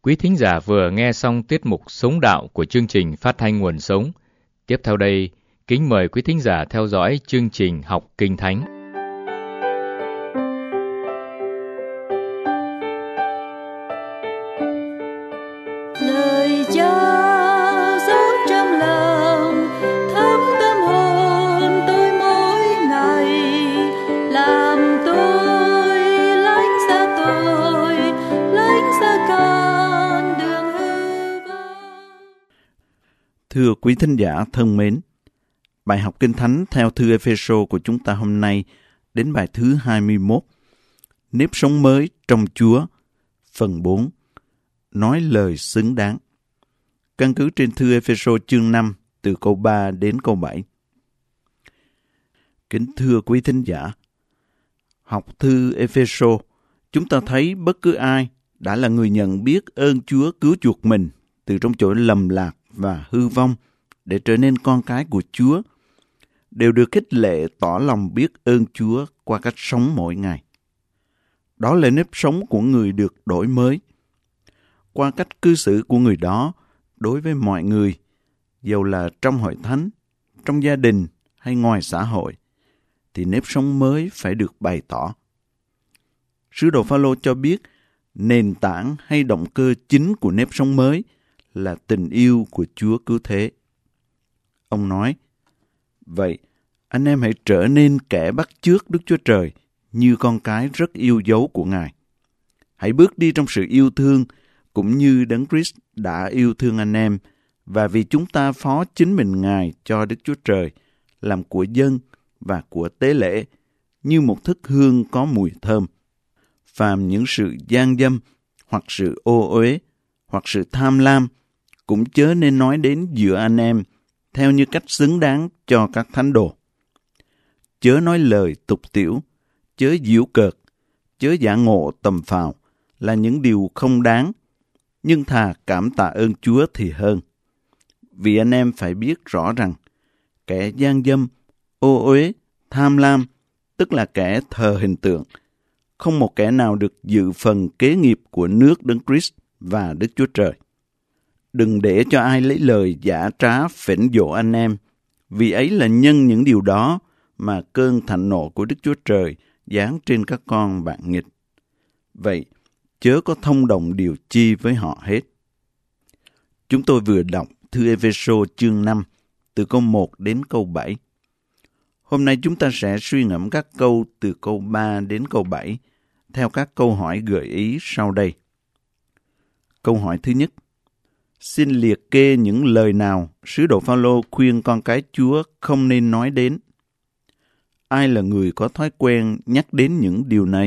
Quý thính giả vừa nghe xong tiết mục Sống Đạo của chương trình Phát thanh Nguồn Sống. Tiếp theo đây, kính mời quý thính giả theo dõi chương trình Học Kinh Thánh. Lời Cha dấu trong lòng, thấm tâm hồn tôi mỗi ngày, làm tôi lánh xa con đường hư vô. Thưa quý thính giả thân mến, bài học Kinh Thánh theo thư Ê-phê-sô của chúng ta hôm nay đến bài thứ 21, nếp sống mới trong Chúa, phần 4, nói lời xứng đáng. Căn cứ trên thư Ê-phê-sô chương 5 từ câu 3 đến câu 7. Kính thưa quý thính giả, học thư Ê-phê-sô, chúng ta thấy bất cứ ai đã là người nhận biết ơn Chúa cứu chuộc mình từ trong chỗ lầm lạc và hư vong để trở nên con cái của Chúa, đều được khích lệ tỏ lòng biết ơn Chúa qua cách sống mỗi ngày. Đó là nếp sống của người được đổi mới. Qua cách cư xử của người đó đối với mọi người, dầu là trong hội thánh, trong gia đình hay ngoài xã hội, thì nếp sống mới phải được bày tỏ. Sứ đồ Phao-lô cho biết nền tảng hay động cơ chính của nếp sống mới là tình yêu của Chúa cứu thế. Ông nói, vậy anh em hãy trở nên kẻ bắt chước Đức Chúa Trời như con cái rất yêu dấu của Ngài. Hãy bước đi trong sự yêu thương cũng như Đấng Christ đã yêu thương anh em, và vì chúng ta phó chính mình Ngài cho Đức Chúa Trời làm của dân và của tế lễ như một thức hương có mùi thơm. Phàm những sự gian dâm hoặc sự ô uế hoặc sự tham lam cũng chớ nên nói đến giữa anh em theo như cách xứng đáng cho các thánh đồ. Chớ nói lời tục tĩu, chớ giễu cợt, chớ giả ngộ tầm phào là những điều không đáng, nhưng thà cảm tạ ơn Chúa thì hơn. Vì anh em phải biết rõ rằng kẻ gian dâm, ô uế, tham lam, tức là kẻ thờ hình tượng, không một kẻ nào được dự phần kế nghiệp của nước Đấng Christ và Đức Chúa Trời. Đừng để cho ai lấy lời giả trá phỉnh dụ anh em, vì ấy là nhân những điều đó mà cơn thạnh nộ của Đức Chúa Trời giáng trên các con bạn nghịch. Vậy, chớ có thông đồng điều chi với họ hết. Chúng tôi vừa đọc thư Ê-phê-sô chương 5, từ câu 1 đến câu 7. Hôm nay chúng ta sẽ suy ngẫm các câu từ câu 3 đến câu 7, theo các câu hỏi gợi ý sau đây. Câu hỏi thứ nhất, xin liệt kê những lời nào sứ đồ Phao-lô khuyên con cái Chúa không nên nói đến. Ai là người có thói quen nhắc đến những điều này?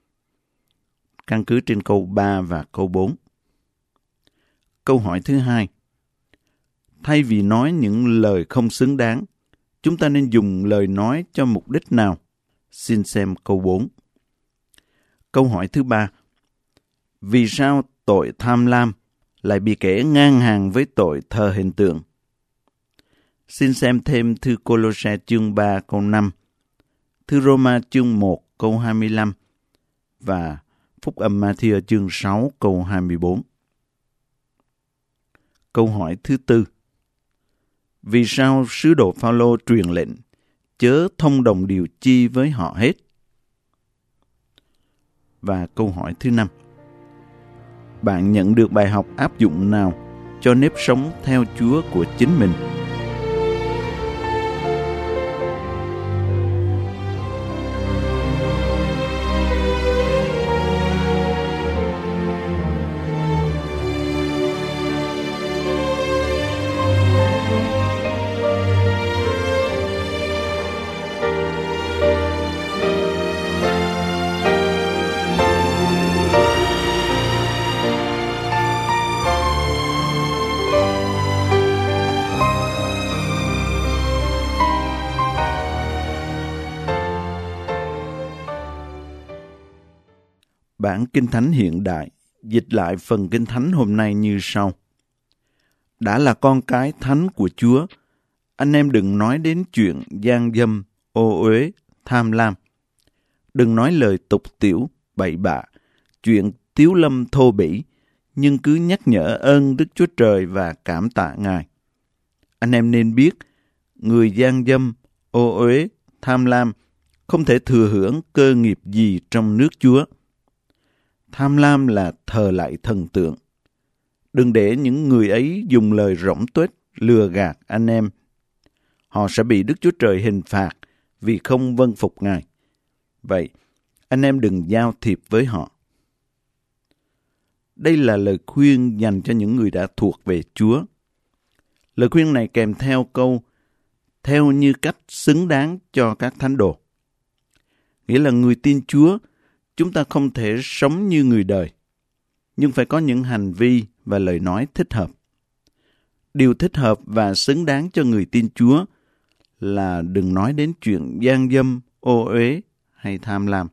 Căn cứ trên câu 3 và câu 4. Câu hỏi thứ hai, thay vì nói những lời không xứng đáng, chúng ta nên dùng lời nói cho mục đích nào? Xin xem câu 4. Câu hỏi thứ ba, vì sao tội tham lam lại bị kể ngang hàng với tội thờ hình tượng? Xin xem thêm thư Cô-lô-se chương 3 câu 5, thư Rô-ma chương 1 câu 25 và Phúc âm Ma-thi-ơ chương 6 câu 24. Câu hỏi thứ tư, vì sao sứ đồ Phao-lô truyền lệnh chớ thông đồng điều chi với họ hết? Và câu hỏi thứ năm, bạn nhận được bài học áp dụng nào cho nếp sống theo Chúa của chính mình? Bản Kinh Thánh hiện đại dịch lại phần Kinh Thánh hôm nay như sau. Đã là con cái thánh của Chúa, anh em đừng nói đến chuyện gian dâm, ô uế, tham lam. Đừng nói lời tục tĩu, bậy bạ, chuyện tiếu lâm thô bỉ, nhưng cứ nhắc nhở ơn Đức Chúa Trời và cảm tạ Ngài. Anh em nên biết, người gian dâm, ô uế, tham lam không thể thừa hưởng cơ nghiệp gì trong nước Chúa. Tham lam là thờ lại thần tượng. Đừng để những người ấy dùng lời rỗng tuếch lừa gạt anh em. Họ sẽ bị Đức Chúa Trời hình phạt vì không vâng phục Ngài. Vậy, anh em đừng giao thiệp với họ. Đây là lời khuyên dành cho những người đã thuộc về Chúa. Lời khuyên này kèm theo câu theo như cách xứng đáng cho các thánh đồ. Nghĩa là người tin Chúa, chúng ta không thể sống như người đời, nhưng phải có những hành vi và lời nói thích hợp. Điều thích hợp và xứng đáng cho người tin Chúa là đừng nói đến chuyện gian dâm, ô uế hay tham lam.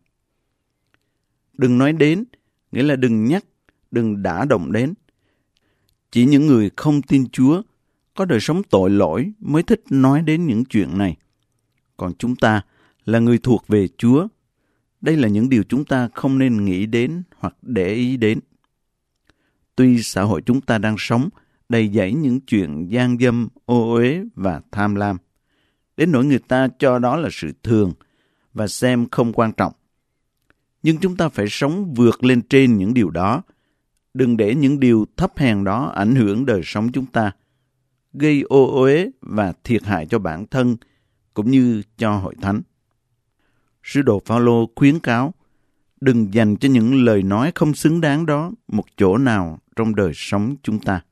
Đừng nói đến, nghĩa là đừng nhắc, đừng đả động đến. Chỉ những người không tin Chúa, có đời sống tội lỗi mới thích nói đến những chuyện này. Còn chúng ta là người thuộc về Chúa. Đây là những điều chúng ta không nên nghĩ đến hoặc để ý đến. Tuy xã hội chúng ta đang sống đầy dẫy những chuyện gian dâm, ô uế và tham lam, đến nỗi người ta cho đó là sự thường và xem không quan trọng. Nhưng chúng ta phải sống vượt lên trên những điều đó. Đừng để những điều thấp hèn đó ảnh hưởng đời sống chúng ta, gây ô uế và thiệt hại cho bản thân cũng như cho hội thánh. Sứ đồ Phao-lô khuyến cáo đừng dành cho những lời nói không xứng đáng đó một chỗ nào trong đời sống chúng ta.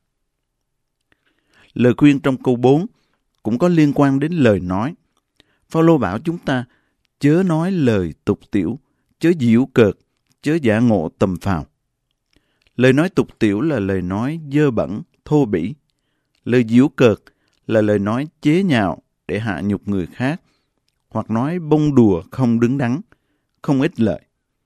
Lời khuyên trong câu 4 cũng có liên quan đến lời nói. Phao-lô bảo chúng ta chớ nói lời tục tĩu, chớ giễu cợt, chớ giả ngộ tầm phào. Lời nói tục tĩu là lời nói dơ bẩn, thô bỉ. Lời giễu cợt là lời nói chế nhạo để hạ nhục người khác, hoặc nói bông đùa không đứng đắn, không ích lợi.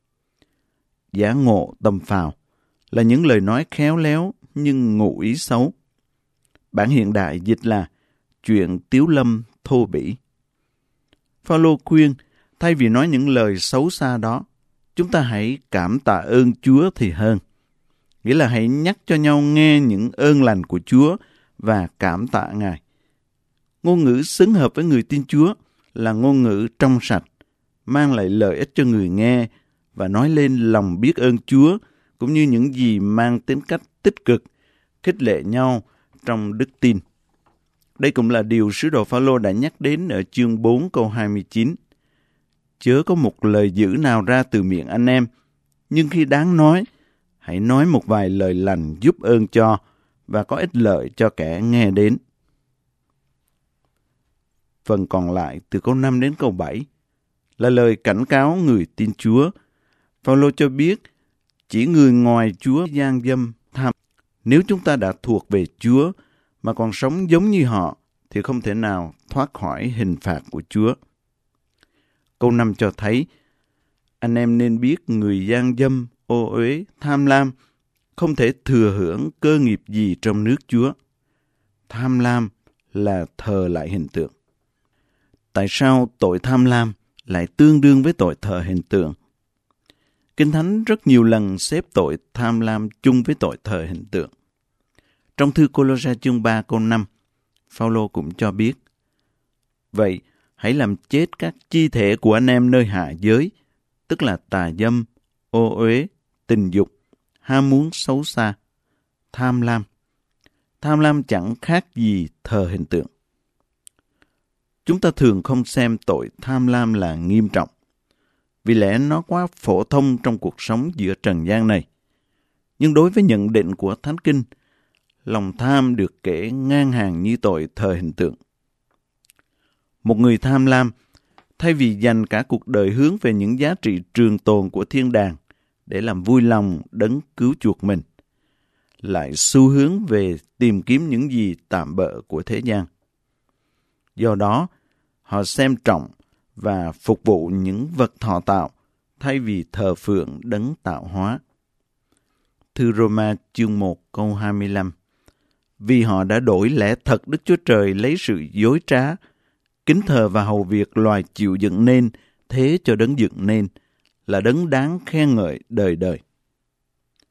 Giả ngộ tầm phào là những lời nói khéo léo nhưng ngụ ý xấu. Bản hiện đại dịch là chuyện tiếu lâm thô bỉ. Phao-lô khuyên thay vì nói những lời xấu xa đó, chúng ta hãy cảm tạ ơn Chúa thì hơn. Nghĩa là hãy nhắc cho nhau nghe những ơn lành của Chúa và cảm tạ Ngài. Ngôn ngữ xứng hợp với người tin Chúa là ngôn ngữ trong sạch, mang lại lợi ích cho người nghe và nói lên lòng biết ơn Chúa, cũng như những gì mang tính cách tích cực, khích lệ nhau trong đức tin. Đây cũng là điều sứ đồ Phao-lô đã nhắc đến ở chương 4 câu 29. Chớ có một lời dữ nào ra từ miệng anh em, nhưng khi đáng nói, hãy nói một vài lời lành giúp ơn cho và có ích lợi cho kẻ nghe đến. Phần còn lại từ câu 5 đến câu 7 là lời cảnh cáo người tin Chúa. Phao-lô cho biết chỉ người ngoài Chúa gian dâm tham. Nếu chúng ta đã thuộc về Chúa mà còn sống giống như họ thì không thể nào thoát khỏi hình phạt của Chúa. Câu 5 cho thấy anh em nên biết người gian dâm, ô uế, tham lam không thể thừa hưởng cơ nghiệp gì trong nước Chúa. Tham lam là thờ lại hình tượng. Tại sao tội tham lam lại tương đương với tội thờ hình tượng? Kinh Thánh rất nhiều lần xếp tội tham lam chung với tội thờ hình tượng. Trong thư Cô-lô-se chương 3 câu 5, Phao-lô cũng cho biết: vậy hãy làm chết các chi thể của anh em nơi hạ giới, tức là tà dâm, ô uế, tình dục, ham muốn xấu xa, tham lam. Tham lam chẳng khác gì thờ hình tượng. Chúng ta thường không xem tội tham lam là nghiêm trọng, vì lẽ nó quá phổ thông trong cuộc sống giữa trần gian này. Nhưng đối với nhận định của Thánh Kinh, lòng tham được kể ngang hàng như tội thờ hình tượng. Một người tham lam, thay vì dành cả cuộc đời hướng về những giá trị trường tồn của thiên đàng để làm vui lòng đấng cứu chuộc mình, lại xu hướng về tìm kiếm những gì tạm bợ của thế gian. Do đó, họ xem trọng và phục vụ những vật thọ tạo thay vì thờ phượng đấng tạo hóa. Thư Roma chương 1 câu 25. Vì họ đã đổi lẽ thật Đức Chúa Trời lấy sự dối trá, kính thờ và hầu việc loài chịu dựng nên thế cho đấng dựng nên, là đấng đáng khen ngợi đời đời.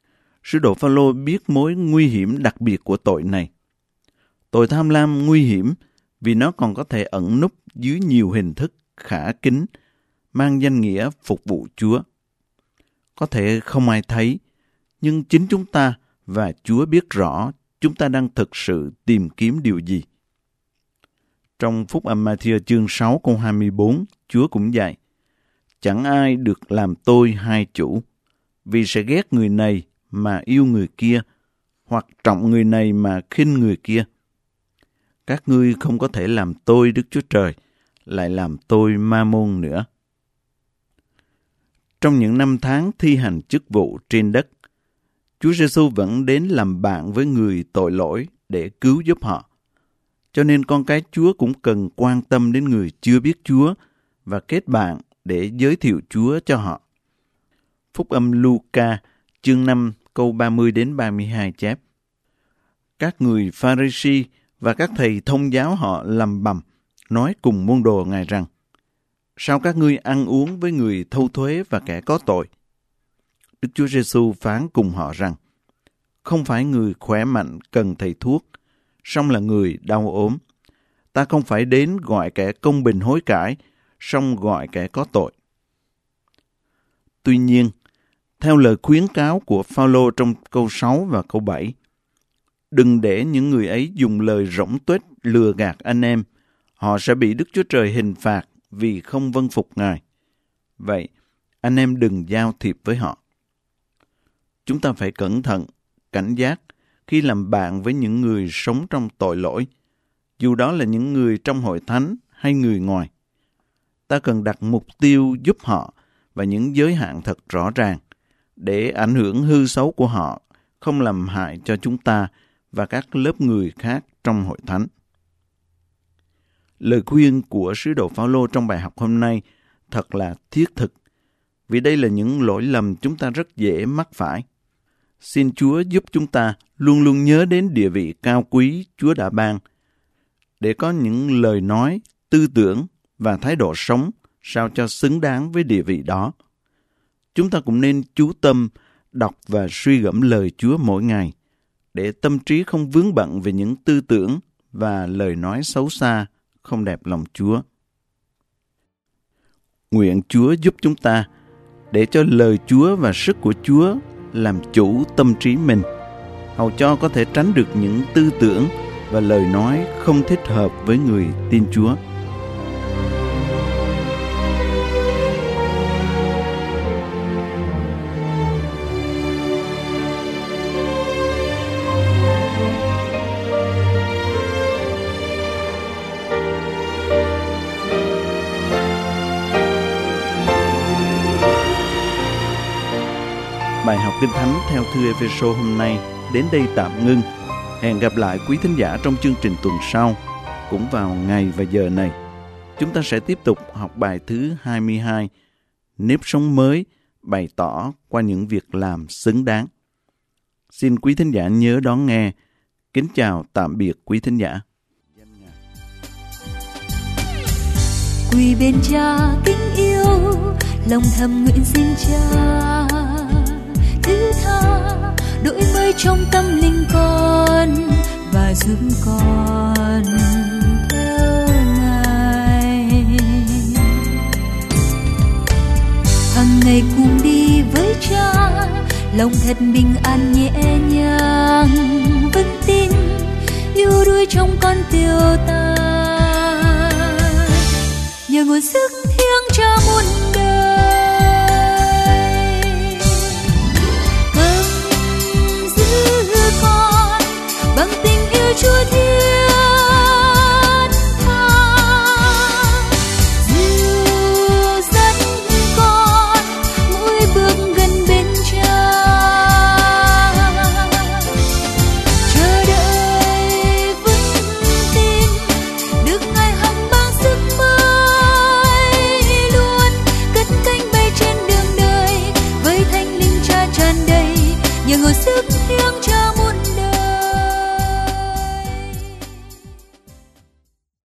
sứ đồ Phaolô biết mối nguy hiểm đặc biệt của tội này. Tội tham lam nguy hiểm vì nó còn có thể ẩn núp dưới nhiều hình thức khả kính, mang danh nghĩa phục vụ Chúa. Có thể không ai thấy, nhưng chính chúng ta và Chúa biết rõ chúng ta đang thực sự tìm kiếm điều gì. Trong Phúc âm Ma-thi-ơ chương 6 câu 24, Chúa cũng dạy: chẳng ai được làm tôi hai chủ, vì sẽ ghét người này mà yêu người kia, hoặc trọng người này mà khinh người kia. Các ngươi không có thể làm tôi Đức Chúa Trời, lại làm tôi Ma-môn nữa. Trong những năm tháng thi hành chức vụ trên đất, Chúa Giêsu vẫn đến làm bạn với người tội lỗi để cứu giúp họ. Cho nên con cái Chúa cũng cần quan tâm đến người chưa biết Chúa và kết bạn để giới thiệu Chúa cho họ. Phúc âm Luca chương 5 câu 30 đến 32 chép: các người Pha-ri-si và các thầy thông giáo họ lầm bầm, nói cùng môn đồ Ngài rằng: sao các ngươi ăn uống với người thâu thuế và kẻ có tội? Đức Chúa Giêsu phán cùng họ rằng: không phải người khỏe mạnh cần thầy thuốc, song là người đau ốm. Ta không phải đến gọi kẻ công bình hối cải, song gọi kẻ có tội. Tuy nhiên, theo lời khuyến cáo của Phaolô trong câu 6 và câu 7, đừng để những người ấy dùng lời rỗng tuếch lừa gạt anh em. Họ sẽ bị Đức Chúa Trời hình phạt vì không vâng phục Ngài. Vậy, anh em đừng giao thiệp với họ. Chúng ta phải cẩn thận, cảnh giác khi làm bạn với những người sống trong tội lỗi, dù đó là những người trong hội thánh hay người ngoài. Ta cần đặt mục tiêu giúp họ và những giới hạn thật rõ ràng, để ảnh hưởng hư xấu của họ không làm hại cho chúng ta và các lớp người khác trong hội thánh. Lời khuyên của sứ đồ Phaolô trong bài học hôm nay thật là thiết thực, vì đây là những lỗi lầm chúng ta rất dễ mắc phải. Xin Chúa giúp chúng ta luôn luôn nhớ đến địa vị cao quý Chúa đã ban, để có những lời nói, tư tưởng và thái độ sống sao cho xứng đáng với địa vị đó. Chúng ta cũng nên chú tâm đọc và suy gẫm lời Chúa mỗi ngày, để tâm trí không vướng bận về những tư tưởng và lời nói xấu xa, không đẹp lòng Chúa. Nguyện Chúa giúp chúng ta để cho lời Chúa và sức của Chúa làm chủ tâm trí mình, hầu cho có thể tránh được những tư tưởng và lời nói không thích hợp với người tin Chúa. Bài học Kinh Thánh theo thư Ê-phê-sô hôm nay đến đây tạm ngưng. Hẹn gặp lại quý thính giả trong chương trình tuần sau, cũng vào ngày và giờ này. Chúng ta sẽ tiếp tục học bài thứ 22, nếp sống mới bày tỏ qua những việc làm xứng đáng. Xin quý thính giả nhớ đón nghe. Kính chào tạm biệt quý thính giả. Quỳ bên Cha kính yêu, lòng thầm nguyện xin Cha thứ tha đổi mới trong tâm linh con và giúp con theo Ngài. Hằng ngày cùng đi với Cha, lòng thật bình an nhẹ nhàng, vững tin yêu đuối trong con tiêu ta. Nhờ nguồn sức thiêng Cha muôn